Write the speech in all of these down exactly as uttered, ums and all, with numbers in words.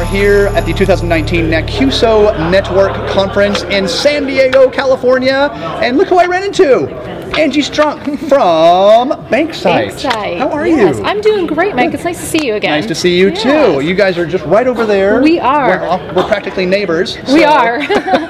here at the two thousand nineteen NACUSO Network Conference in San Diego, California. And look who I ran into. Angie Strunk from Banksite. Banksite. How are yes, you? I'm doing great, Mike. It's nice to see you again. Nice to see you yes. too. You guys are just right over there. We are. We're, we're practically neighbors. We so. are.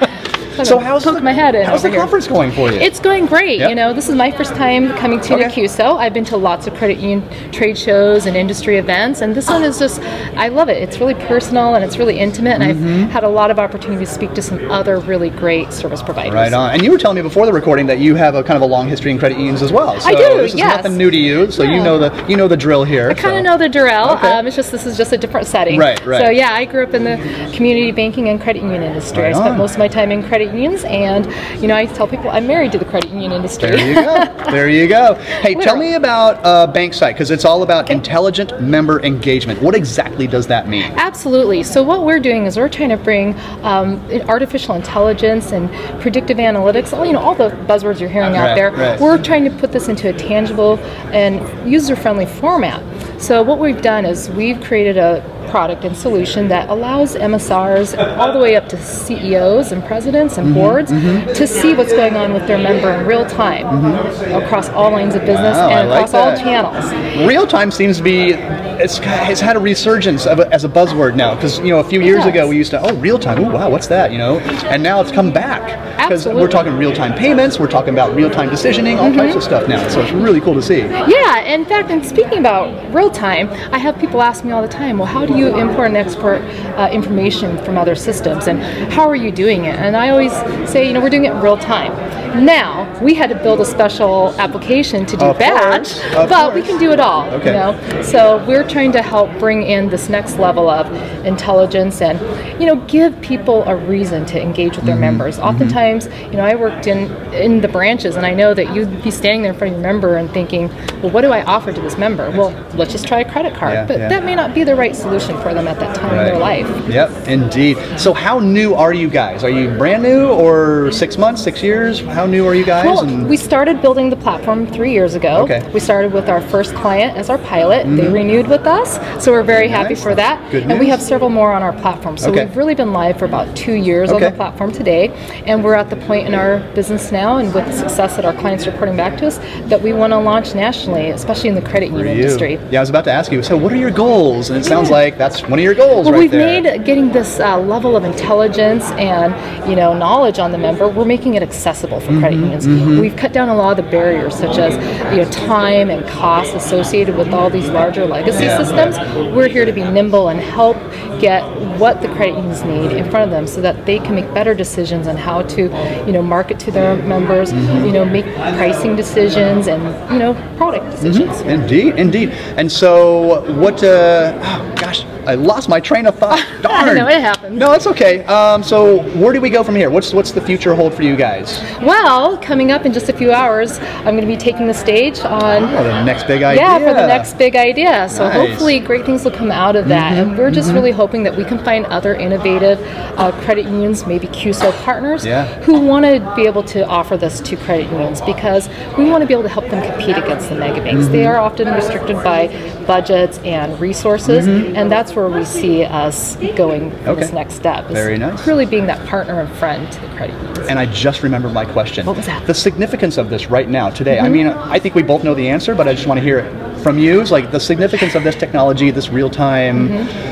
So how's poke the, my head in how's the here. conference going for you? It's going great. Yep. You know, this is my first time coming to Okay. NACUSO. I've been to lots of credit union trade shows and industry events, and this one is just, I love it. It's really personal and it's really intimate, and Mm-hmm. I've had a lot of opportunity to speak to some other really great service providers. Right on. And you were telling me before the recording that you have a kind of a long history in credit unions as well. So I do, this is yes. nothing new to you. So Yeah. you know the you know the drill here. I kind of so. know the drill. Okay. Um, it's just this is just a different setting. Right, right. So yeah, I grew up in the community banking and credit union industry. Right I spent on. most of my time in credit unions, and you know, I tell people I'm married to the credit union industry. There you go. There you go. Hey, tell me about uh, Banksite, because it's all about intelligent member engagement. What exactly does that mean? Absolutely. So what we're doing is we're trying to bring um, artificial intelligence and predictive analytics, all, you know, all the buzzwords you're hearing Right, out there. right. We're trying to put this into a tangible and user-friendly format. So what we've done is we've created a product and solution that allows M S Rs all the way up to C E Os and presidents and Mm-hmm, boards to see what's going on with their member in real time across all lines of business Wow, I and like across all that. channels. Real time seems to be, it's, it's had a resurgence of a, as a buzzword now, because you know a few years Yes. ago we used to, oh, real time, oh wow, what's that, you know? And now it's come back. Because we're Absolutely. talking real time payments, we're talking about real time decisioning, all types of stuff now. So it's really cool to see. Yeah, in fact, and speaking about real time, I have people ask me all the time, well, how do you import and export uh, information from other systems, and how are you doing it? And I always say, you know, we're doing it in real time. Now, we had to build a special application to do Of that, course, of but we course. can do it all, Okay. you know? So we're trying to help bring in this next level of intelligence and, you know, give people a reason to engage with their Mm-hmm. members. Oftentimes, you know, I worked in, in the branches, and I know that you'd be standing there in front of your member and thinking, well, what do I offer to this member? Well, let's just try a credit card. Yeah, but yeah. that may not be the right solution for them at that time in their life. Yep, indeed. So how new are you guys? Are you brand new, or six months, six years? How new are you guys? Well, And- we started building the platform three years ago. Okay. We started with our first client as our pilot. They renewed with us, so we're very happy Nice. for that. Good and we news. have several more on our platform. So Okay. we've really been live for about two years Okay. on the platform today, and we're at the point in our business now, and with the success that our clients are reporting back to us, that we want to launch nationally, especially in the credit For union you. industry. Yeah, I was about to ask you, so what are your goals? And it sounds Yeah. like that's one of your goals Well, right we've there. made getting this uh, level of intelligence and you know knowledge on the member. We're making it accessible for credit unions. We've cut down a lot of the barriers, such as you know time and cost associated with all these larger legacy Yeah. systems. We're here to be nimble and help get what the credit unions need in front of them, so that they can make better decisions on how to you know market to their members. You know, make pricing decisions and you know product decisions. Indeed, indeed. And so, what? Uh, oh, gosh, I lost my train of thought. Darn. know, it happens. No, it's okay. Um, so, where do we go from here? What's what's the future hold for you guys? Well, coming up in just a few hours, I'm going to be taking the stage on Oh, the next big idea. Yeah, for the next big idea. So Nice. hopefully great things will come out of that. And we're just really hoping that we can find other innovative uh, credit unions, maybe CUSO partners, Yeah. who want to be able to offer this to credit unions, because we want to be able to help them compete against the mega banks. They are often restricted by budgets and resources, and that's where we see us going for Okay. this next step. is Very nice. Really being that partner and friend to the credit unions. And I just remembered my question. What was that? The significance of this right now, today. I mean, I think we both know the answer, but I just want to hear it from you. It's like the significance of this technology, this real-time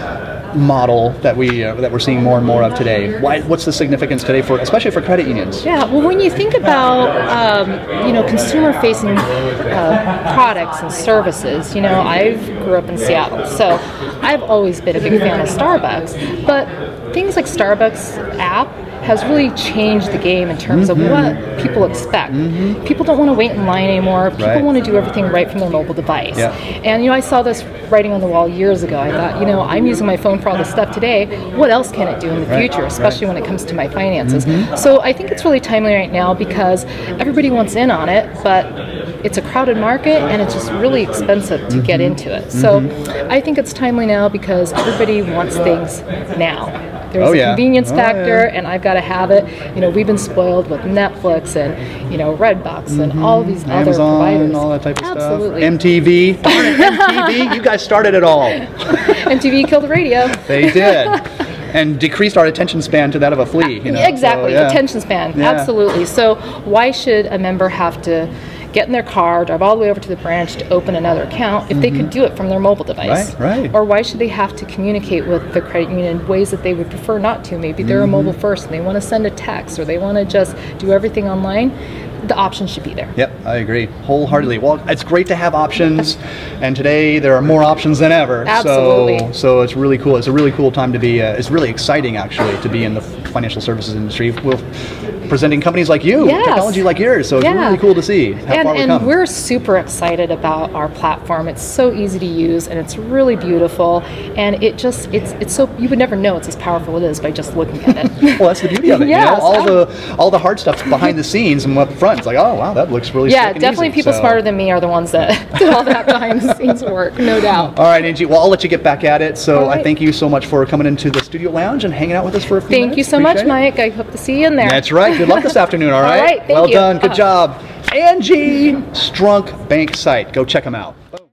model that we uh, that we're seeing more and more of today. Why? What's the significance today for, especially for credit unions? Yeah, well, when you think about um, you know consumer-facing uh, products and services, you know, I grew up in Seattle, so I've always been a big fan of Starbucks. But things like Starbucks app has really changed the game in terms Mm-hmm. of what people expect. Mm-hmm. People don't want to wait in line anymore. People Right. want to do everything right from their mobile device. Yeah. And you know, I saw this writing on the wall years ago. I thought, you know, I'm using my phone for all this stuff today. What else can it do in the Right, future, especially when it comes to my finances? Mm-hmm. So I think it's really timely right now because everybody wants in on it, but it's a crowded market and it's just really expensive to get Mm-hmm. into it. So I think it's timely now because everybody wants things now. There's Oh, a yeah. convenience Oh, factor, yeah. and I've got to have it. You know, we've been spoiled with Netflix and you know Redbox and all these other Amazon providers. and all that type of Absolutely. stuff. M T V. Darn it, M T V. You guys started it all. M T V killed the radio. They did. and decreased our attention span to that of a flea. You know? Exactly, So, yeah. attention span, Yeah. absolutely. So why should a member have to get in their car, drive all the way over to the branch to open another account if they could do it from their mobile device? Right, right. Or why should they have to communicate with the credit union in ways that they would prefer not to? Maybe they're Mm-hmm. a mobile first and they want to send a text, or they want to just do everything online. The option should be there. Yep, I agree wholeheartedly. Well, it's great to have options, and today there are more options than ever. Absolutely. So, so it's really cool. It's a really cool time to be. Uh, it's really exciting, actually, to be in the financial services industry with presenting companies like you, Yes. technology like yours. So it's Yeah. really cool to see how And, far we've and come. we're super excited about our platform. It's so easy to use, and it's really beautiful. And it just, it's it's so, you would never know it's as powerful as it is by just looking at it. Well, that's the beauty of it. Yes, you know? All I- the all the hard stuff's behind the scenes and up front. It's like, oh wow, that looks really Yeah, slick and definitely easy. people So- smarter than me are the ones that do all that behind the scenes work, no doubt. All right, Angie. Well, I'll let you get back at it. So All I right. thank you so much for coming into the studio lounge and hanging out with us for a few Thank minutes. you so much, Appreciate it. Mike. I hope to see you in there. That's right. Good luck this afternoon, all right? All right, thank well you. done. Good Uh-huh. job. Angie Strunk Bank site. Go check them out. Boom.